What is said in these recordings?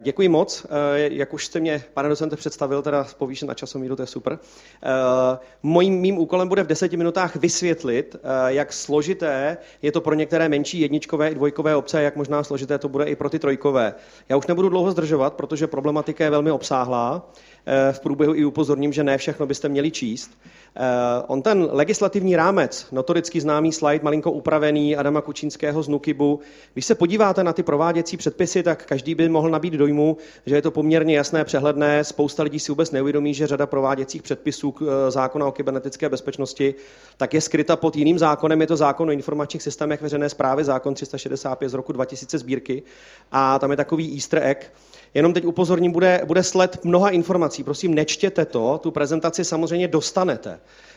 Děkuji moc. Jak už jste mě, pane docente, představil, teda povýšen na časomíru, to je super. Mým úkolem bude v 10 minutách vysvětlit, jak složité je to pro některé menší jedničkové i dvojkové obce, jak možná složité to bude i pro ty trojkové. Já už nebudu dlouho zdržovat, protože problematika je velmi obsáhlá. V průběhu i upozorním, že ne všechno byste měli číst. On ten legislativní rámec, notoricky známý slide, malinko upravený Adama Kučínského z NÚKIBu, když se podíváte na ty prováděcí předpisy, tak každý by mohl nabít dojmu, že je to poměrně jasné, přehledné. Spousta lidí si vůbec neuvědomí, že řada prováděcích předpisů zákona o kybernetické bezpečnosti tak je skryta pod jiným zákonem. Je to zákon o informačních systémech veřejné správy, zákon 365 z roku 2000 sbírky. A tam je takový easter egg. Jenom teď upozorním, bude sled mnoha informací. Prosím, nečtěte to, tu prezentaci samozřejmě dostanete.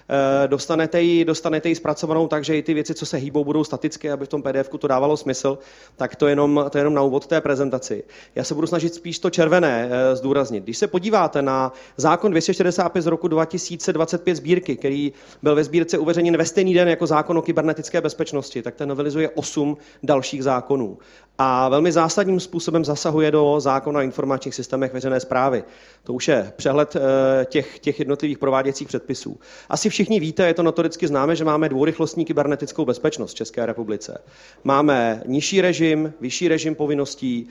Dostanete ji zpracovanou tak, že i ty věci, co se hýbou, budou statické, aby v tom PDF-ku to dávalo smysl, tak to je jenom na úvod té prezentaci. Já se budu snažit spíš to červené zdůraznit. Když se podíváte na zákon 245 z roku 2025 sbírky, který byl ve sbírce uveřejněn ve stejný den jako zákon o kybernetické bezpečnosti, tak ten novelizuje 8 dalších zákonů. A velmi zásadním způsobem zasahuje do zákona o informačních systémech veřejné správy. To už je přehled těch jednotlivých prováděcích předpisů. Asi všichni víte, je to notoricky známe, že máme dvourychlostní kybernetickou bezpečnost v České republice. Máme nižší režim, vyšší režim povinností,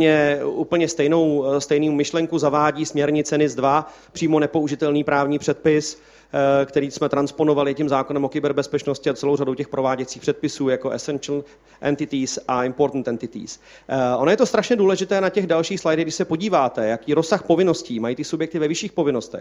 úplně stejnou myšlenku zavádí směrnice NIS 2, přímo nepoužitelný právní předpis, který jsme transponovali tím zákonem o kyberbezpečnosti a celou řadou těch prováděcích předpisů jako Essential Entities a Important Entities. Ono je to strašně důležité na těch dalších slidech, když se podíváte, jaký rozsah povinností mají ty subjekty ve vyšších povinnostech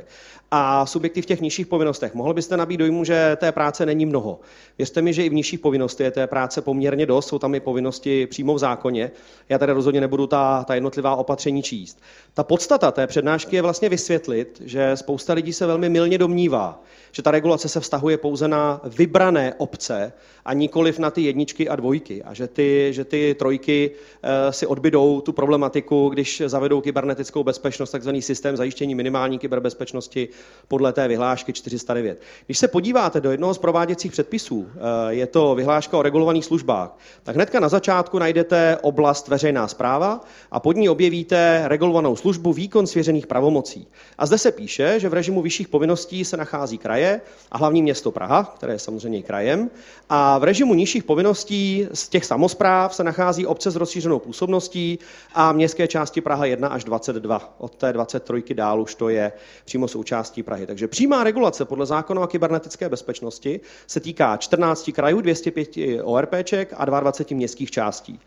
a subjekty v těch nižších povinnostech. Mohli byste nabít dojmu, že té práce není mnoho. Věřte mi, že i v nižších povinnostech je té práce poměrně dost, jsou tam i povinnosti přímo v zákoně. Já tady rozhodně nebudu ta jednotlivá opatření číst. Ta podstata té přednášky je vlastně vysvětlit, že spousta lidí se velmi mylně domnívá, že ta regulace se vztahuje pouze na vybrané obce a nikoliv na ty jedničky a dvojky. A že ty trojky si odbydou tu problematiku, když zavedou kybernetickou bezpečnost, takzvaný systém zajištění minimální kyberbezpečnosti podle té vyhlášky 409. Když se podíváte do jednoho z prováděcích předpisů, je to vyhláška o regulovaných službách, tak hnedka na začátku najdete oblast veřejná správa a pod ní objevíte regulovanou službu výkon svěřených pravomocí. A zde se píše, že v režimu vyšších povinností se nachází kraje a hlavní město Praha, které je samozřejmě krajem, a v režimu nižších povinností z těch samospráv se nachází obce s rozšířenou působností a městské části Praha 1 až 22. Od té 23 dál už to je přímo součástí Prahy. Takže přímá regulace podle zákona o kybernetické bezpečnosti se týká 14 krajů, 205 ORPček a 22 městských částí.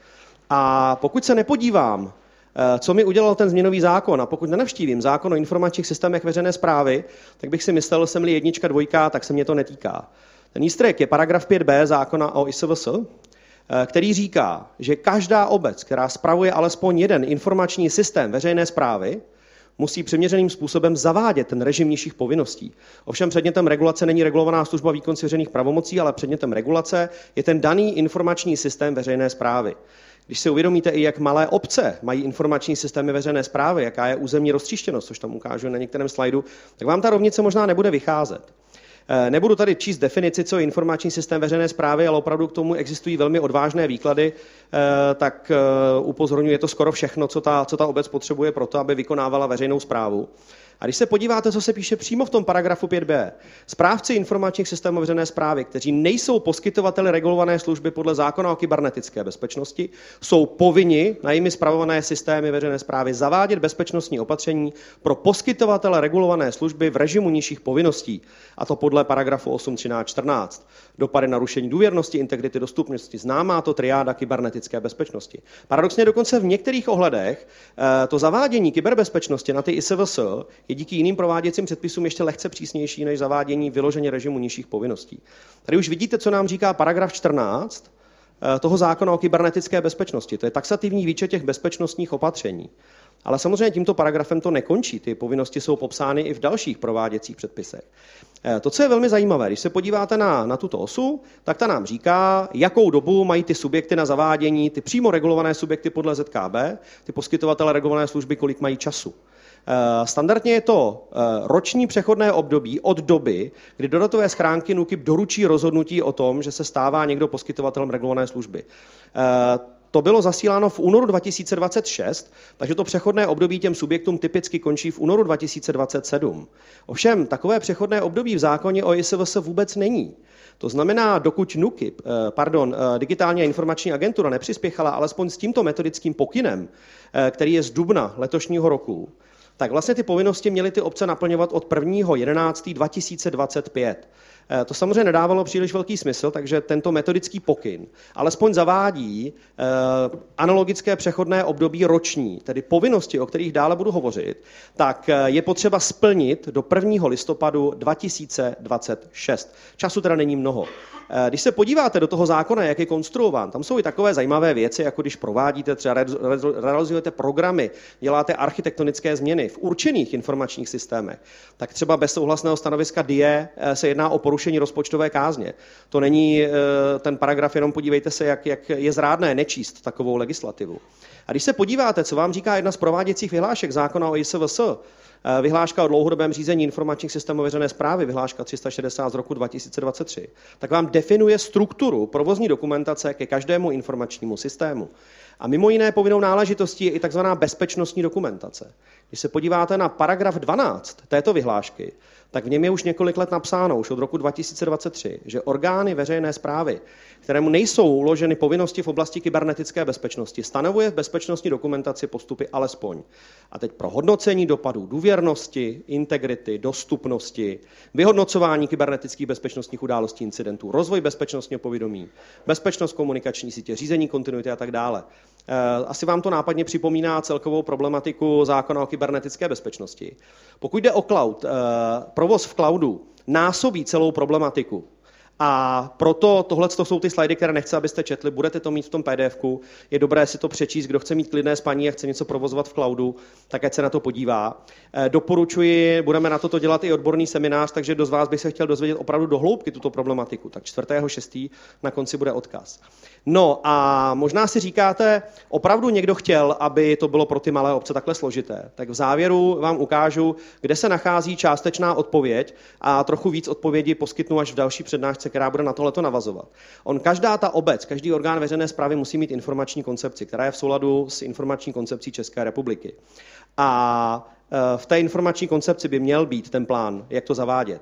A pokud se nepodívám, co mi udělal ten změnový zákon, a pokud nenavštívím zákon o informačních systémech veřejné správy, tak bych si myslel, že jsem-li jednička, dvojka, tak se mě to netýká. Ten easter egg je paragraf 5b zákona o ISVS, který říká, že každá obec, která spravuje alespoň jeden informační systém veřejné správy, musí přiměřeným způsobem zavádět ten režim nižších povinností. Ovšem předmětem regulace není regulovaná služba výkon svěřených pravomocí, ale předmětem regulace je ten daný informační systém veřejné správy. Když si uvědomíte i, jak malé obce mají informační systémy veřejné správy, jaká je územní roztříštěnost, což tam ukážu na některém slajdu, tak vám ta rovnice možná nebude vycházet. Nebudu tady číst definici, co je informační systém veřejné správy, ale opravdu k tomu existují velmi odvážné výklady, tak upozorňuji, je to skoro všechno, co ta obec potřebuje pro to, aby vykonávala veřejnou správu. A když se podíváte, co se píše přímo v tom paragrafu 5b, správci informačních systémů veřejné správy, kteří nejsou poskytovateli regulované služby podle zákona o kybernetické bezpečnosti, jsou povinni na jimi spravované systémy veřejné správy zavádět bezpečnostní opatření pro poskytovatele regulované služby v režimu nižších povinností, a to podle paragrafu 8, 13, 14. Dopady narušení důvěrnosti, integrity, dostupnosti, známá to triáda kybernetické bezpečnosti. Paradoxně dokonce v některých ohledech to zavádění kyberbezpečnosti na ty ISVS je díky jiným prováděcím předpisům ještě lehce přísnější než zavádění vyloženě režimu nižších povinností. Tady už vidíte, co nám říká paragraf 14 toho zákona o kybernetické bezpečnosti. To je taxativní výčet těch bezpečnostních opatření. Ale samozřejmě tímto paragrafem to nekončí. Ty povinnosti jsou popsány i v dalších prováděcích předpisech. To, co je velmi zajímavé, když se podíváte na tuto osu, tak ta nám říká, jakou dobu mají ty subjekty na zavádění, ty přímo regulované subjekty podle ZKB, ty poskytovatele regulované služby, kolik mají času. Standardně je to roční přechodné období od doby, kdy do datové schránky NÚKIB doručí rozhodnutí o tom, že se stává někdo poskytovatelem regulované služby. to bylo zasíláno v únoru 2026, takže to přechodné období těm subjektům typicky končí v únoru 2027. Ovšem, takové přechodné období v zákoně o ISVS vůbec není. To znamená, dokud Digitální a informační agentura nepřispěchala alespoň s tímto metodickým pokynem, který je z dubna letošního roku, tak vlastně ty povinnosti měly ty obce naplňovat od 1.11.2025. To samozřejmě nedávalo příliš velký smysl, takže tento metodický pokyn alespoň zavádí analogické přechodné období roční, tedy povinnosti, o kterých dále budu hovořit, tak je potřeba splnit do 1. listopadu 2026. Času teda není mnoho. Když se podíváte do toho zákona, jak je konstruován, tam jsou i takové zajímavé věci, jako když provádíte třeba realizujete programy, děláte architektonické změny v určených informačních systémech, tak třeba bez souhlasného stanoviska DIE se jedná o porušení rozpočtové kázně. To není ten paragraf, jenom podívejte se, jak je zrádné nečíst takovou legislativu. A když se podíváte, co vám říká jedna z prováděcích vyhlášek zákona o ISVS, vyhláška o dlouhodobém řízení informačních systémů veřejné správy, vyhláška 360 z roku 2023, tak vám definuje strukturu provozní dokumentace ke každému informačnímu systému. A mimo jiné povinnou náležitostí je i tzv. Bezpečnostní dokumentace. Když se podíváte na paragraf 12 této vyhlášky, tak v něm je už několik let napsáno, už od roku 2023, že orgány veřejné správy, kterému nejsou uloženy povinnosti v oblasti kybernetické bezpečnosti, stanovuje v bezpečnostní dokumentaci postupy alespoň. A teď pro hodnocení dopadů důvěrnosti, integrity, dostupnosti, vyhodnocování kybernetických bezpečnostních událostí incidentů, rozvoj bezpečnostního povědomí, bezpečnost komunikační sítě, řízení kontinuity a tak dále. Asi vám to nápadně připomíná celkovou problematiku zákona o kybernetické bezpečnosti. Pokud jde o cloud, provoz v cloudu násobí celou problematiku. A proto tohle jsou ty slajdy, které nechci, abyste četli, budete to mít v tom PDFku. Je dobré si to přečíst, kdo chce mít klidné spaní a chce něco provozovat v cloudu, tak ať se na to podívá. Doporučuji, budeme na toto dělat i odborný seminář, takže kdo z vás by se chtěl dozvědět opravdu do hloubky tuto problematiku, tak 4.6. na konci bude odkaz. No a možná si říkáte, opravdu někdo chtěl, aby to bylo pro ty malé obce takhle složité. Tak v závěru vám ukážu, kde se nachází částečná odpověď a trochu víc odpovědi poskytnu až v další přednášce, která bude na tohleto navazovat. Každá ta obec, každý orgán veřejné správy musí mít informační koncepci, která je v souladu s informační koncepcí České republiky. A v té informační koncepci by měl být ten plán, jak to zavádět.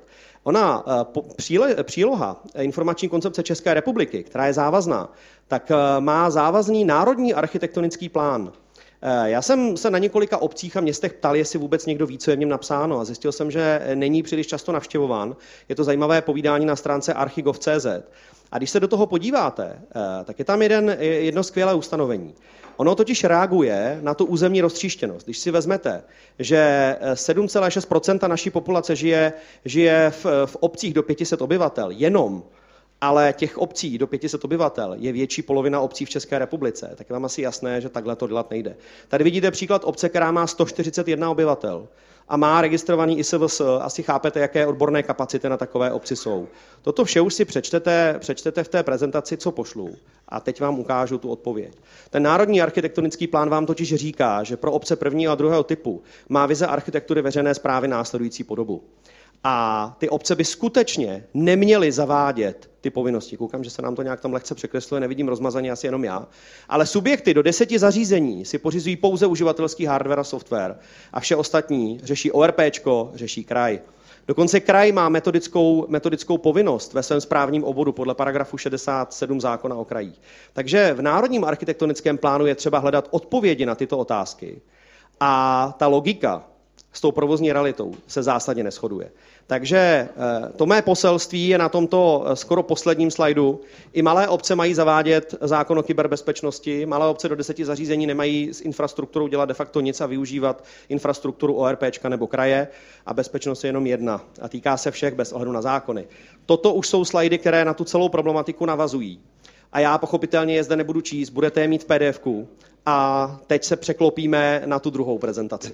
Příloha informační koncepce České republiky, která je závazná, tak má závazný národní architektonický plán. Já jsem se na několika obcích a městech ptal, jestli vůbec někdo ví, co je v něm napsáno, a zjistil jsem, že není příliš často navštěvován. Je to zajímavé povídání na stránce archigov.cz. A když se do toho podíváte, tak je tam jedno skvělé ustanovení. Ono totiž reaguje na tu územní roztříštěnost. Když si vezmete, že 7,6% naší populace žije v obcích do 500 obyvatel, ale těch obcí do 500 obyvatel je větší polovina obcí v České republice, tak je vám asi jasné, že takhle to dělat nejde. Tady vidíte příklad obce, která má 141 obyvatel a má registrovaný ISVS. Asi chápete, jaké odborné kapacity na takové obci jsou. Toto vše už si přečtete v té prezentaci, co pošlu. A teď vám ukážu tu odpověď. Ten národní architektonický plán vám totiž říká, že pro obce prvního a druhého typu má vize architektury veřejné správy následující podobu. A ty obce by skutečně neměly zavádět ty povinnosti. Koukám, že se nám to nějak tam lehce překresluje, nevidím rozmazaně, asi jenom já. Ale subjekty do 10 zařízení si pořizují pouze uživatelský hardware a software a vše ostatní řeší ORPčko, řeší kraj. Dokonce kraj má metodickou povinnost ve svém správním obvodu podle paragrafu 67 zákona o krajích. Takže v národním architektonickém plánu je třeba hledat odpovědi na tyto otázky. A ta logika s tou provozní realitou se zásadně neshoduje. Takže to mé poselství je na tomto skoro posledním slajdu. I malé obce mají zavádět zákon o kyberbezpečnosti, malé obce do 10 zařízení nemají s infrastrukturou dělat de facto nic a využívat infrastrukturu ORPčka nebo kraje a bezpečnost je jenom jedna a týká se všech bez ohledu na zákony. Toto už jsou slajdy, které na tu celou problematiku navazují. A já pochopitelně je zde nebudu číst, budete je mít v PDFku a teď se překlopíme na tu druhou prezentaci.